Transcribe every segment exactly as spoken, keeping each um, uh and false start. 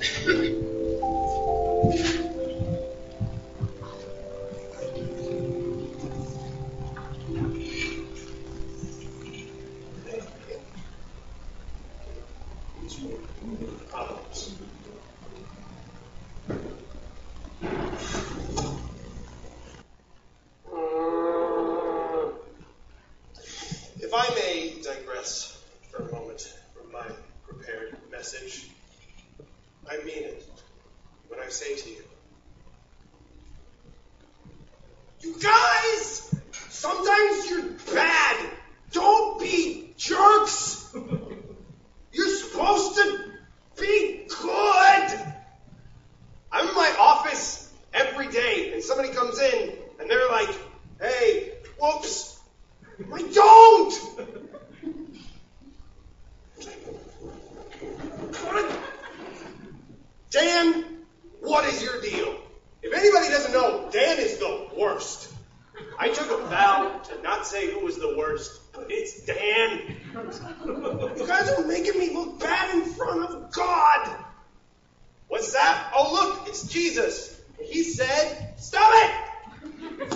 If I may digress for a moment from my prepared message, I mean it when I say to you, you guys, sometimes you're bad. Don't be jerks. You're supposed to be good. I'm in my office every day, and somebody comes in, and they're like, hey, whoops. I don't! Dan, what is your deal? If anybody doesn't know, Dan is the worst. I took a vow to not say who was the worst, but it's Dan. You guys are making me look bad in front of God. What's that? Oh, look, it's Jesus. He said, stop it!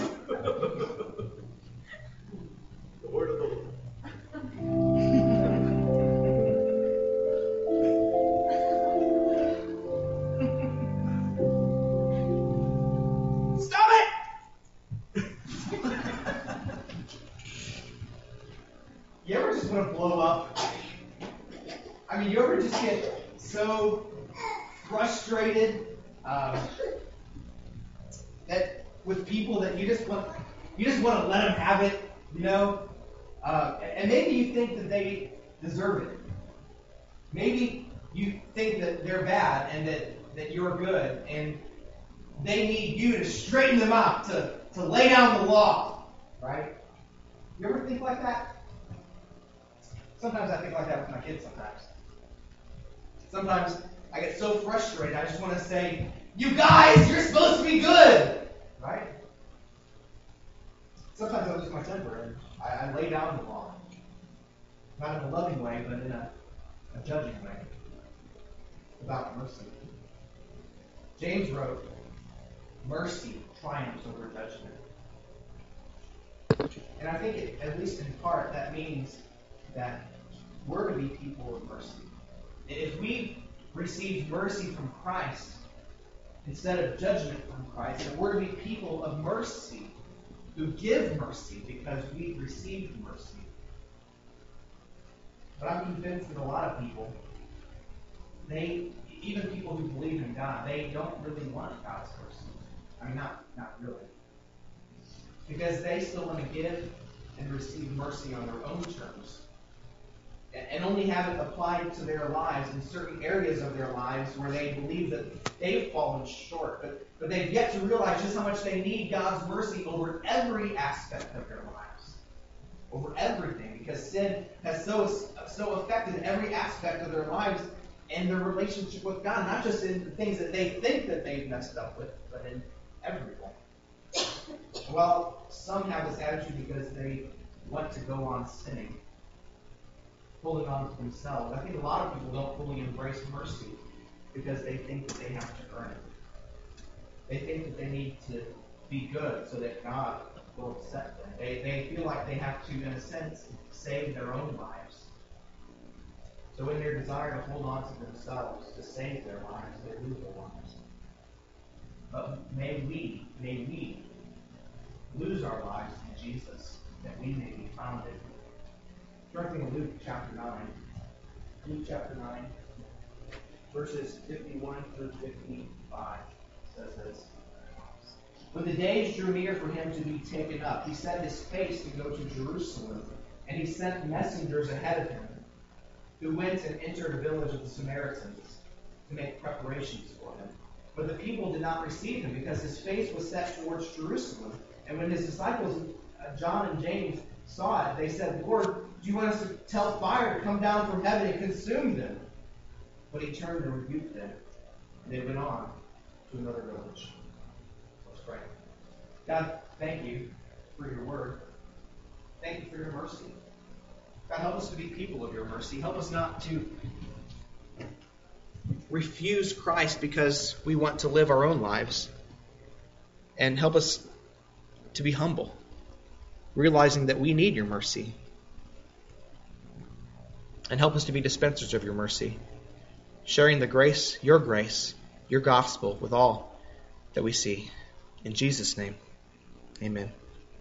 The word of the Lord. Stop it! You ever just want to blow up? I mean, you ever just get so frustrated um, that with people that you just want you just want to let them have it, you know? Uh, and maybe you think that they deserve it. Maybe you think that they're bad and that, that you're good, and they need you to straighten them out, to, to lay down the law, right? You ever think like that? Sometimes I think like that with my kids sometimes. Sometimes I get so frustrated, I just want to say, you guys, you're supposed to be good, right? Sometimes I lose my temper and I, I lay down the law. Not in a loving way, but in a, a judging way. About mercy. James wrote, mercy triumphs over judgment. And I think, it, at least in part, that means that we're to be people of mercy. If we've received mercy from Christ instead of judgment from Christ, then we're to be people of mercy who give mercy because we've received mercy. But I'm convinced that a lot of people, they, even people who believe in God, they don't really want God's mercy. I mean, not, not really. Because they still want to give and receive mercy on their own terms. And only have it applied to their lives in certain areas of their lives where they believe that they've fallen short. But, but they've yet to realize just how much they need God's mercy over every aspect of their lives. Over everything. Because sin has so, so affected every aspect of their lives and their relationship with God. Not just in the things that they think that they've messed up with, but in everything. Well, some have this attitude because they want to go on sinning, holding on to themselves. I think a lot of people don't fully embrace mercy because they think that they have to earn it. They think that they need to be good so that God will accept them. They, they feel like they have to, in a sense, save their own lives. So in their desire to hold on to themselves, to save their lives, they lose their lives. But may we, may we lose our lives in Jesus, that we may be founded. Turning to Luke chapter nine. Luke chapter nine, verses fifty-one through fifty-five says this. When the days drew near for him to be taken up, he set his face to go to Jerusalem, and he sent messengers ahead of him, who went and entered a village of the Samaritans to make preparations for him. But the people did not receive him, because his face was set towards Jerusalem. And when his disciples, uh, John and James, saw it, they said, Lord, do you want us to tell fire to come down from heaven and consume them? But he turned and rebuked them, and they went on to another village. Let's pray. God, thank you for your word. Thank you for your mercy. God, help us to be people of your mercy. Help us not to refuse Christ because we want to live our own lives. And help us to be humble, realizing that we need your mercy. And help us to be dispensers of your mercy, sharing the grace, your grace, your gospel with all that we see. In Jesus' name, amen.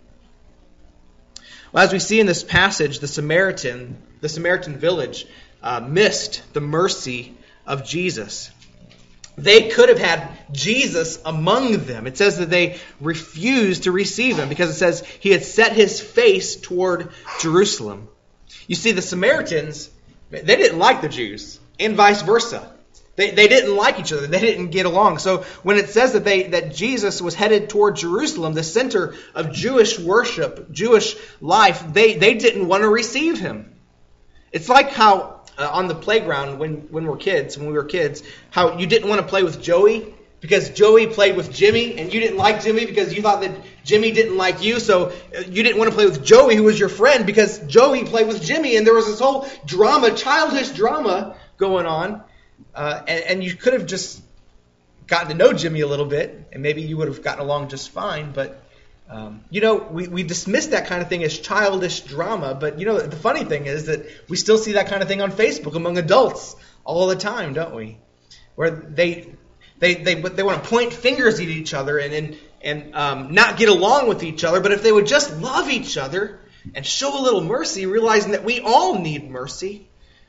Well, as we see in this passage, the Samaritan, the Samaritan village uh, missed the mercy of Jesus. They could have had Jesus among them. It says that they refused to receive him because it says he had set his face toward Jerusalem. You see, the Samaritans, they didn't like the Jews, and vice versa. They, they didn't like each other. They didn't get along. So when it says that they that Jesus was headed toward Jerusalem, the center of Jewish worship, Jewish life, they, they didn't want to receive him. It's like how uh, on the playground when, when we're kids, when we were kids, how you didn't want to play with Joey because Joey played with Jimmy, and you didn't like Jimmy because you thought that Jimmy didn't like you. So you didn't want to play with Joey, who was your friend, because Joey played with Jimmy, and there was this whole drama, childish drama going on. Uh, and, and you could have just gotten to know Jimmy a little bit, and maybe you would have gotten along just fine. But, um, you know, we, we dismiss that kind of thing as childish drama. But, you know, the funny thing is that we still see that kind of thing on Facebook among adults all the time, don't we? Where they they they, they want to point fingers at each other and, and, and um, not get along with each other. But if they would just love each other and show a little mercy, realizing that we all need mercy,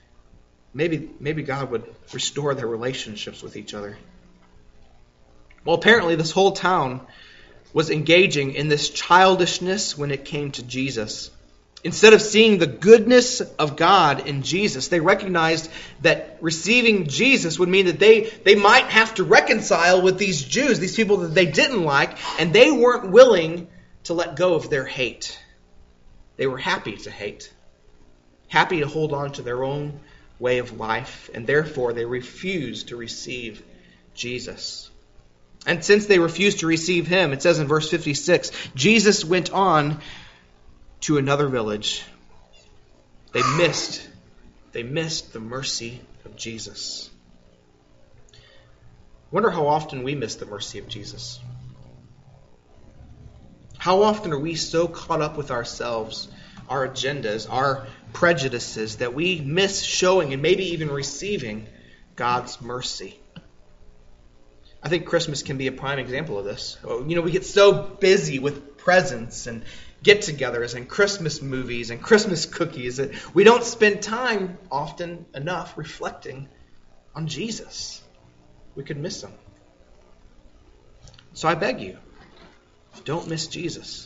Maybe maybe God would restore their relationships with each other. Well, apparently this whole town was engaging in this childishness when it came to Jesus. Instead of seeing the goodness of God in Jesus, they recognized that receiving Jesus would mean that they, they might have to reconcile with these Jews, these people that they didn't like, and they weren't willing to let go of their hate. They were happy to hate, happy to hold on to their own way of life, and therefore they refused to receive Jesus. And since they refused to receive him, it says in verse fifty-six, Jesus went on to another village. They missed, they missed the mercy of Jesus. I wonder how often we miss the mercy of Jesus. How often are we so caught up with ourselves, our agendas, our prejudices, that we miss showing and maybe even receiving God's mercy? I think Christmas can be a prime example of this. You know, we get so busy with presents and get-togethers and Christmas movies and Christmas cookies that we don't spend time often enough reflecting on Jesus. We could miss him. So I beg you, don't miss Jesus.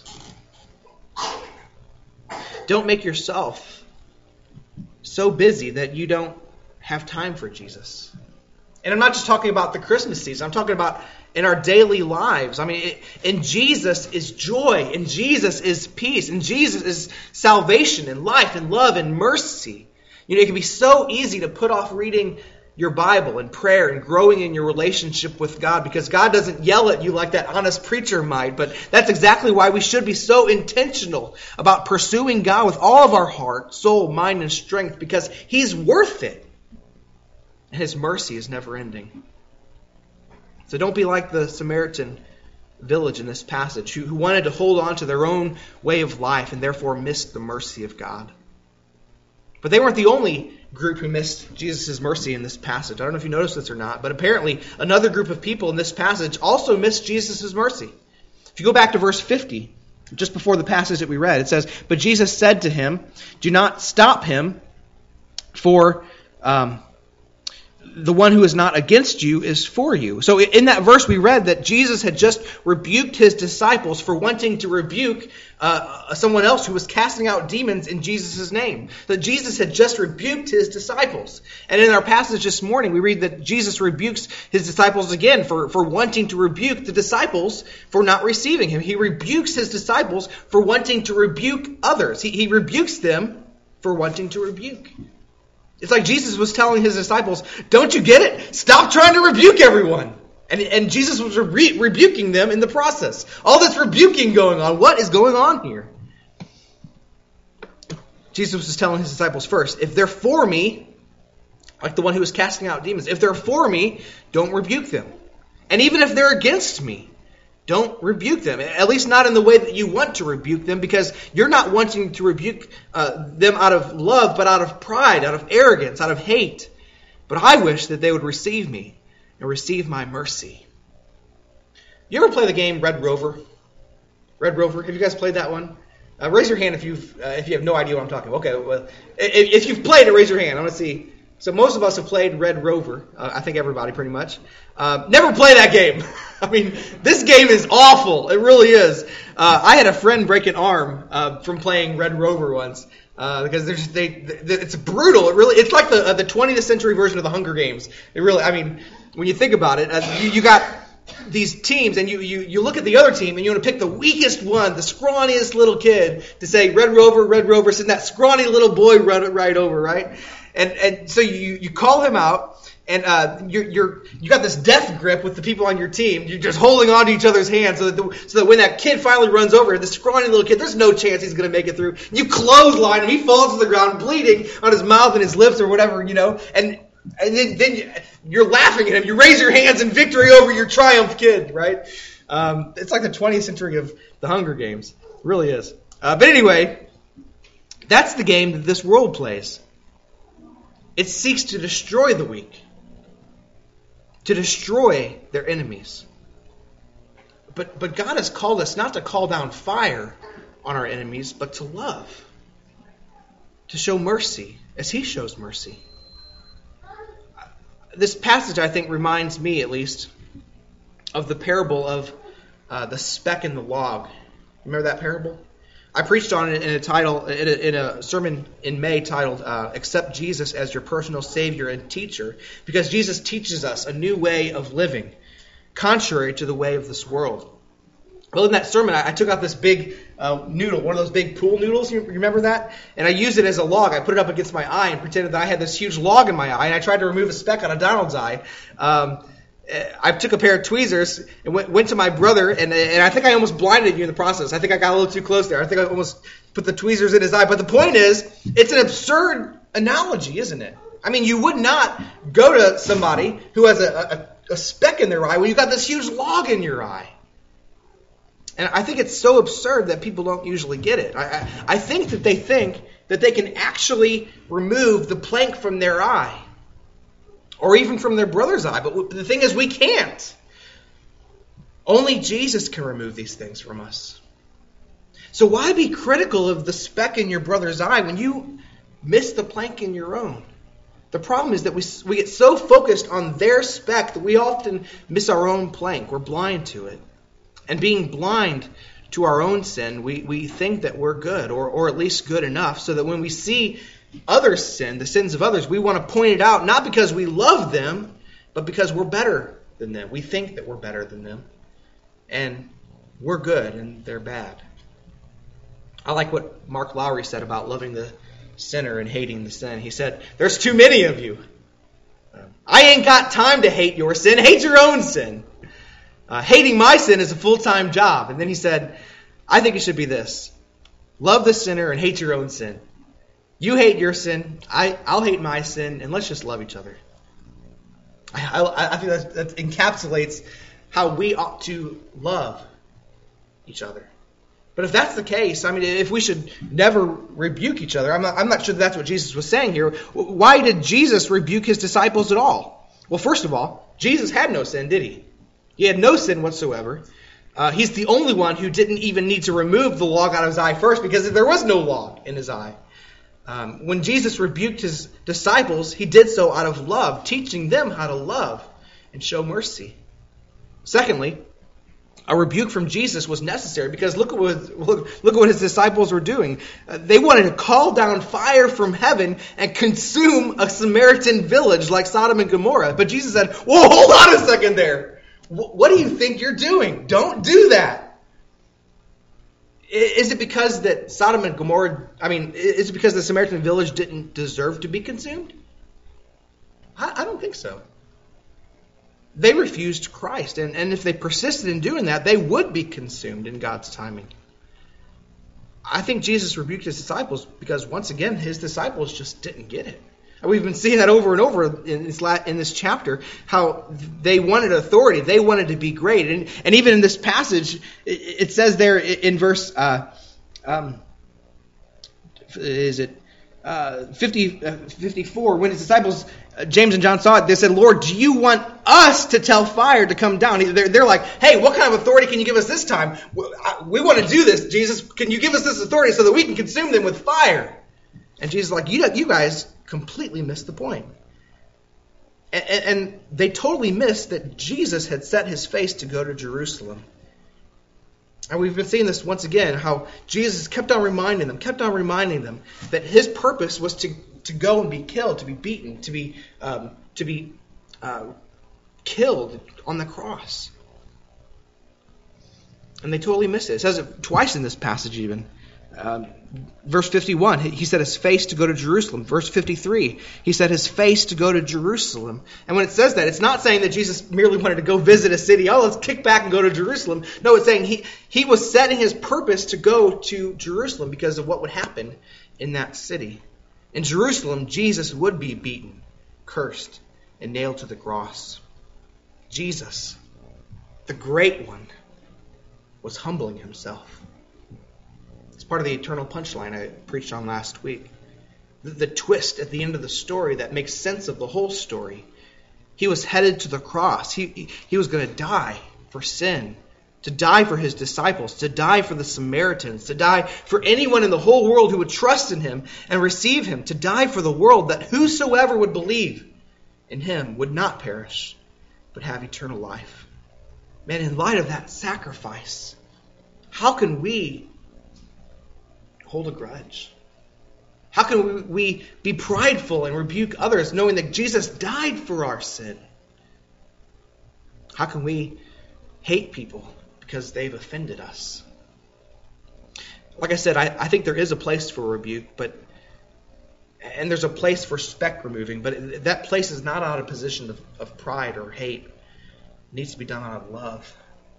Don't make yourself so busy that you don't have time for Jesus. And I'm not just talking about the Christmas season. I'm talking about in our daily lives. I mean, in Jesus is joy. In Jesus is peace. In Jesus is salvation and life and love and mercy. You know, it can be so easy to put off reading your Bible and prayer and growing in your relationship with God because God doesn't yell at you like that honest preacher might. But that's exactly why we should be so intentional about pursuing God with all of our heart, soul, mind, and strength, because he's worth it. And his mercy is never ending. So don't be like the Samaritan village in this passage who, who wanted to hold on to their own way of life and therefore missed the mercy of God. But they weren't the only group who missed Jesus' mercy in this passage. I don't know if you noticed this or not, but apparently another group of people in this passage also missed Jesus' mercy. If you go back to verse fifty, just before the passage that we read, it says, "But Jesus said to him, 'Do not stop him, for um, the one who is not against you is for you.'" So in that verse we read that Jesus had just rebuked his disciples for wanting to rebuke uh, someone else who was casting out demons in Jesus' name. That Jesus had just rebuked his disciples. And in our passage this morning we read that Jesus rebukes his disciples again for, for wanting to rebuke the disciples for not receiving him. He rebukes his disciples for wanting to rebuke others. He, he rebukes them for wanting to rebuke. It's like Jesus was telling his disciples, don't you get it? Stop trying to rebuke everyone. And, and Jesus was re- rebuking them in the process. All this rebuking going on. What is going on here? Jesus was telling his disciples first, if they're for me, like the one who was casting out demons. If they're for me, don't rebuke them. And even if they're against me, don't rebuke them. At least not in the way that you want to rebuke them, because you're not wanting to rebuke uh, them out of love, but out of pride, out of arrogance, out of hate. But I wish that they would receive me and receive my mercy. You ever play the game Red Rover? Red Rover? Have you guys played that one? Uh, raise your hand if you've uh, if you have no idea what I'm talking about. Okay, well, if, if you've played it, raise your hand. I want to see. So most of us have played Red Rover. Uh, I think everybody pretty much. Uh, never play that game. I mean, this game is awful. It really is. Uh, I had a friend break an arm uh, from playing Red Rover once uh, because there's they, they it's brutal. It really it's like the uh, the twentieth century version of the Hunger Games. It really. I mean, when you think about it, uh, you, you got these teams, and you, you, you look at the other team, and you want to pick the weakest one, the scrawniest little kid, to say, Red Rover, Red Rover, send that scrawny little boy run it right over, right? And and so you, you call him out, and uh, you're, you're, you got this death grip with the people on your team. You're just holding on to each other's hands so that, the, so that when that kid finally runs over, the scrawny little kid, there's no chance he's going to make it through. You clothesline him, he falls to the ground bleeding on his mouth and his lips or whatever, you know, and And then, then you're laughing at him. You raise your hands in victory over your triumph kid, right? Um, it's like the twentieth century of the Hunger Games. It really is. Uh, but anyway, that's the game that this world plays. It seeks to destroy the weak, to destroy their enemies. But, but God has called us not to call down fire on our enemies, but to love, to show mercy as He shows mercy. This passage, I think, reminds me, at least, of the parable of uh, the speck in the log. Remember that parable? I preached on it in a title, in a, in a sermon in May titled uh, "Accept Jesus as Your Personal Savior and Teacher," because Jesus teaches us a new way of living, contrary to the way of this world. Well, in that sermon, I, I took out this big uh, noodle, one of those big pool noodles. You remember that? And I used it as a log. I put it up against my eye and pretended that I had this huge log in my eye, and I tried to remove a speck out of Donald's eye. Um, I took a pair of tweezers and went, went to my brother, and, and I think I almost blinded you in the process. I think I got a little too close there. I think I almost put the tweezers in his eye. But the point is, it's an absurd analogy, isn't it? I mean, you would not go to somebody who has a, a, a speck in their eye when you've got this huge log in your eye. And I think it's so absurd that people don't usually get it. I, I, I think that they think that they can actually remove the plank from their eye, or even from their brother's eye. But the thing is, we can't. Only Jesus can remove these things from us. So why be critical of the speck in your brother's eye when you miss the plank in your own? The problem is that we, we get so focused on their speck that we often miss our own plank. We're blind to it. And being blind to our own sin, we, we think that we're good, or, or at least good enough, so that when we see others sin, the sins of others, we want to point it out, not because we love them, but because we're better than them. We think that we're better than them. And we're good, and they're bad. I like what Mark Lowry said about loving the sinner and hating the sin. He said, there's too many of you. I ain't got time to hate your sin. Hate your own sin. Uh, hating my sin is a full-time job. And then he said, I think it should be this. Love the sinner and hate your own sin. You hate your sin, I, I'll hate my sin, and let's just love each other. I, I, I think that, that encapsulates how we ought to love each other. But if that's the case, I mean, if we should never rebuke each other, I'm not, I'm not sure that's what Jesus was saying here. Why did Jesus rebuke his disciples at all? Well, first of all, Jesus had no sin, did he? He had no sin whatsoever. Uh, he's the only one who didn't even need to remove the log out of his eye first, because there was no log in his eye. Um, when Jesus rebuked his disciples, he did so out of love, teaching them how to love and show mercy. Secondly, a rebuke from Jesus was necessary, because look at what, look, look at what his disciples were doing. Uh, they wanted to call down fire from heaven and consume a Samaritan village like Sodom and Gomorrah. But Jesus said, whoa, hold on a second there. What do you think you're doing? Don't do that. Is it because that Sodom and Gomorrah, I mean, is it because the Samaritan village didn't deserve to be consumed? I, I don't think so. They refused Christ, and, and if they persisted in doing that, they would be consumed in God's timing. I think Jesus rebuked his disciples because, once again, his disciples just didn't get it. And we've been seeing that over and over in this la- in this chapter, how they wanted authority. They wanted to be great. And, and even in this passage, it, it says there in verse, uh, um, is it uh, fifty, uh, fifty-four, when his disciples, uh, James and John, saw it, they said, Lord, do you want us to tell fire to come down? They're, they're like, hey, what kind of authority can you give us this time? We, I, we want to do this, Jesus. Can you give us this authority so that we can consume them with fire? And Jesus is like, you, you guys completely missed the point. And, and, and they totally missed that Jesus had set his face to go to Jerusalem. And we've been seeing this once again, how Jesus kept on reminding them, kept on reminding them that his purpose was to, to go and be killed, to be beaten, to be um, to be uh, killed on the cross. And they totally missed it. It says it twice in this passage even. Um, verse fifty-one, he set his face to go to Jerusalem. Verse fifty-three, he set his face to go to Jerusalem. And when it says that, it's not saying that Jesus merely wanted to go visit a city. Oh, let's kick back and go to Jerusalem. No, it's saying he, he was setting his purpose to go to Jerusalem because of what would happen in that city. In Jerusalem, Jesus would be beaten, cursed, and nailed to the cross. Jesus, the great one, was humbling himself. It's part of the eternal punchline I preached on last week. The, the twist at the end of the story that makes sense of the whole story. He was headed to the cross. He, he, he was going to die for sin, to die for his disciples, to die for the Samaritans, to die for anyone in the whole world who would trust in him and receive him, to die for the world, that whosoever would believe in him would not perish, but have eternal life. Man, in light of that sacrifice, how can we hold a grudge? How can we, we be prideful and rebuke others knowing that Jesus died for our sin? How can we hate people because they've offended us? Like I said, I, I think there is a place for rebuke, but and there's a place for speck removing, but that place is not out of position of, of pride or hate. It needs to be done out of love.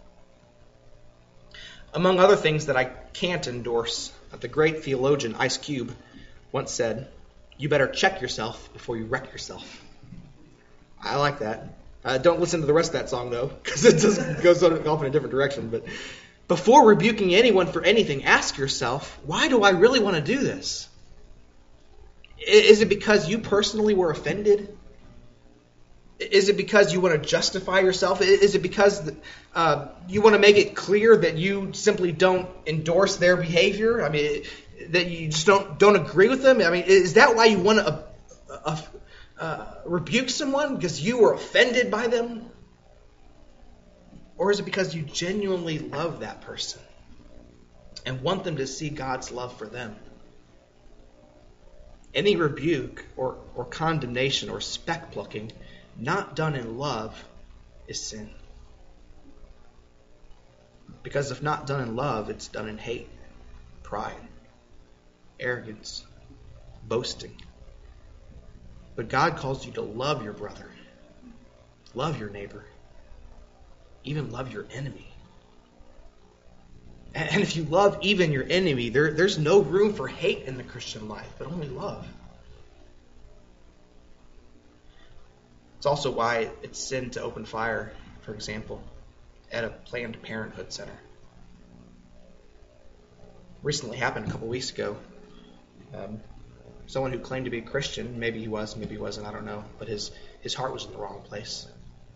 Among other things that I can't endorse, the great theologian Ice Cube once said, you better check yourself before you wreck yourself. I like that. Uh, don't listen to the rest of that song, though, because it just goes off in a different direction. But before rebuking anyone for anything, ask yourself, why do I really want to do this? Is it because you personally were offended? Is it because you want to justify yourself? Is it because uh, you want to make it clear that you simply don't endorse their behavior? I mean, that you just don't don't agree with them? I mean, is that why you want to uh, uh, uh, rebuke someone? Because you were offended by them? Or is it because you genuinely love that person and want them to see God's love for them? Any rebuke or, or condemnation or speck plucking not done in love is sin. Because if not done in love, it's done in hate, pride, arrogance, boasting. But God calls you to love your brother, love your neighbor, even love your enemy. And if you love even your enemy, there, there's no room for hate in the Christian life, but only love. It's also why it's sin to open fire, for example, at a Planned Parenthood center. Recently happened a couple weeks ago. Um, someone who claimed to be a Christian, maybe he was, maybe he wasn't, I don't know, but his, his heart was in the wrong place.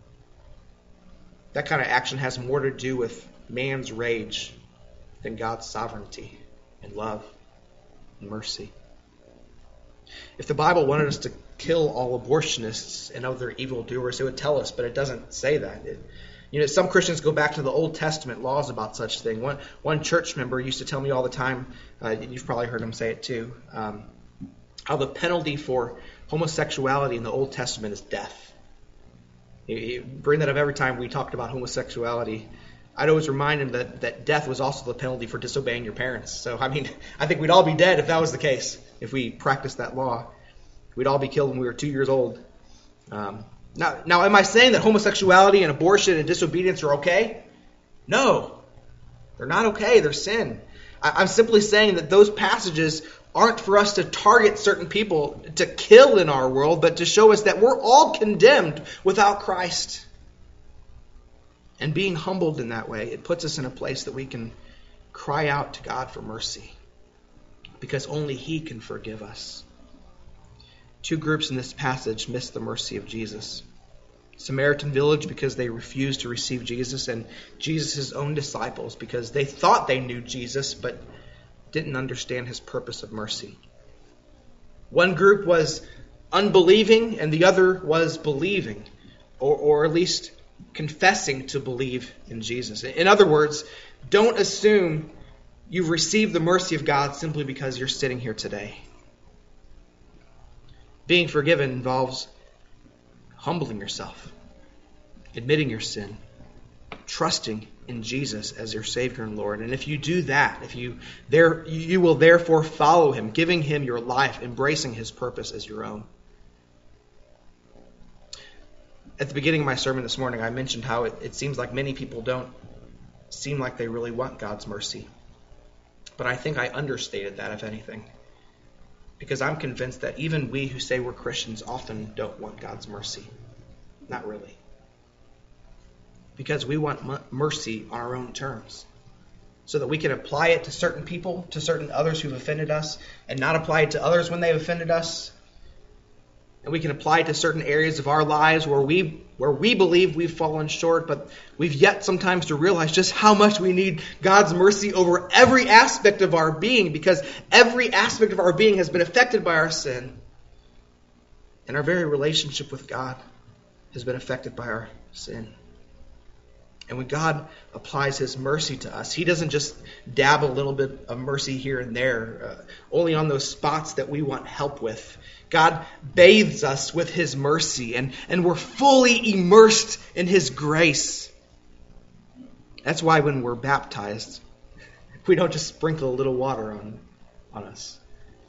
That kind of action has more to do with man's rage than God's sovereignty and love and mercy. If the Bible wanted us to kill all abortionists and other evildoers, it would tell us, but it doesn't say that. It, you know, some Christians go back to the Old Testament laws about such thing. One one church member used to tell me all the time, uh, you've probably heard him say it too, um, how the penalty for homosexuality in the Old Testament is death. You, you bring that up every time we talked about homosexuality. I'd always remind him that, that death was also the penalty for disobeying your parents. So, I mean, I think we'd all be dead if that was the case, if we practiced that law. We'd all be killed when we were two years old. Um, now, now, am I saying that homosexuality and abortion and disobedience are okay? No. They're not okay. They're sin. I, I'm simply saying that those passages aren't for us to target certain people to kill in our world, but to show us that we're all condemned without Christ. And being humbled in that way, it puts us in a place that we can cry out to God for mercy, because only He can forgive us. Two groups in this passage miss the mercy of Jesus. Samaritan village because they refused to receive Jesus, and Jesus' own disciples because they thought they knew Jesus but didn't understand His purpose of mercy. One group was unbelieving and the other was believing, or, or at least confessing to believe in Jesus. In other words, don't assume you've received the mercy of God simply because you're sitting here today. Being forgiven involves humbling yourself, admitting your sin, trusting in Jesus as your Savior and Lord. And if you do that, if you there, you will therefore follow Him, giving Him your life, embracing His purpose as your own. At the beginning of my sermon this morning, I mentioned how it, it seems like many people don't seem like they really want God's mercy. But I think I understated that, if anything. Because I'm convinced that even we who say we're Christians often don't want God's mercy. Not really. Because we want m- mercy on our own terms. So that we can apply it to certain people, to certain others who've offended us, and not apply it to others when they've offended us. And we can apply it to certain areas of our lives where we where we believe we've fallen short, but we've yet sometimes to realize just how much we need God's mercy over every aspect of our being, because every aspect of our being has been affected by our sin. And our very relationship with God has been affected by our sin. And when God applies His mercy to us, He doesn't just dab a little bit of mercy here and there, uh, only on those spots that we want help with. God bathes us with His mercy, and, and we're fully immersed in His grace. That's why when we're baptized, we don't just sprinkle a little water on, on us.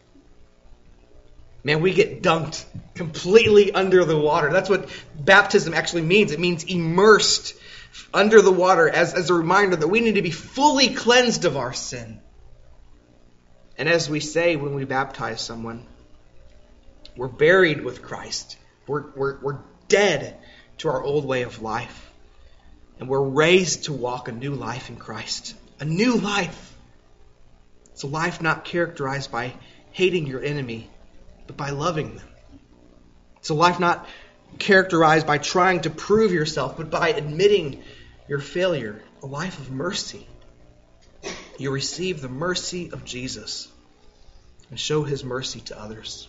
Man, we get dunked completely under the water. That's what baptism actually means. It means immersed under the water as, as a reminder that we need to be fully cleansed of our sin. And as we say when we baptize someone, we're buried with Christ. We're, we're, we're dead to our old way of life. And we're raised to walk a new life in Christ. A new life. It's a life not characterized by hating your enemy, but by loving them. It's a life not characterized by trying to prove yourself, but by admitting your failure. A life of mercy. You receive the mercy of Jesus and show His mercy to others.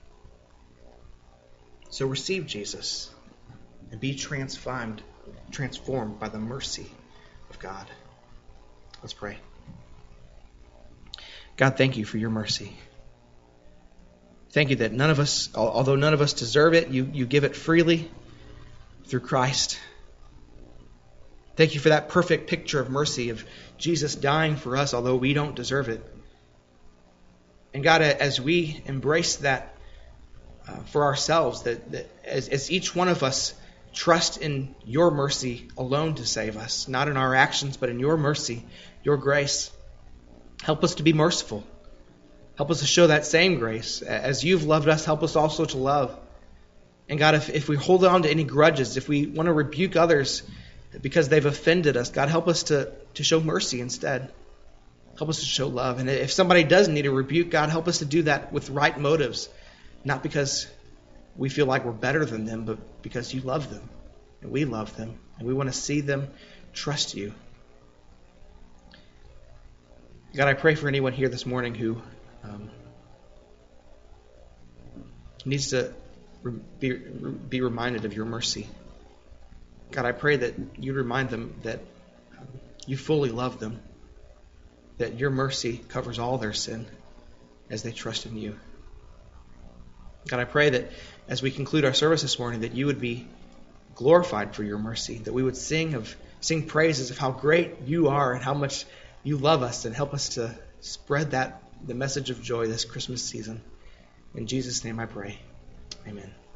So receive Jesus and be transformed, transformed by the mercy of God. Let's pray. God, thank You for Your mercy. Thank You that none of us, although none of us deserve it, you, you give it freely through Christ. Thank You for that perfect picture of mercy, of Jesus dying for us, although we don't deserve it. And God, as we embrace that uh, for ourselves, that, that as, as each one of us trust in Your mercy alone to save us, not in our actions, but in Your mercy, Your grace, help us to be merciful. Help us to show that same grace. As You've loved us, help us also to love. And God, if, if we hold on to any grudges, if we want to rebuke others because they've offended us, God, help us to, to show mercy instead. Help us to show love. And if somebody does need a rebuke, God, help us to do that with right motives. Not because we feel like we're better than them, but because You love them. And we love them. And we want to see them trust You. God, I pray for anyone here this morning who Um, needs to re- be, re- be reminded of Your mercy. God, I pray that You remind them that um, You fully love them, that Your mercy covers all their sin as they trust in You. God, I pray that as we conclude our service this morning, that You would be glorified for Your mercy, that we would sing of sing praises of how great You are and how much You love us, and help us to spread that the message of joy this Christmas season. In Jesus' name I pray. Amen.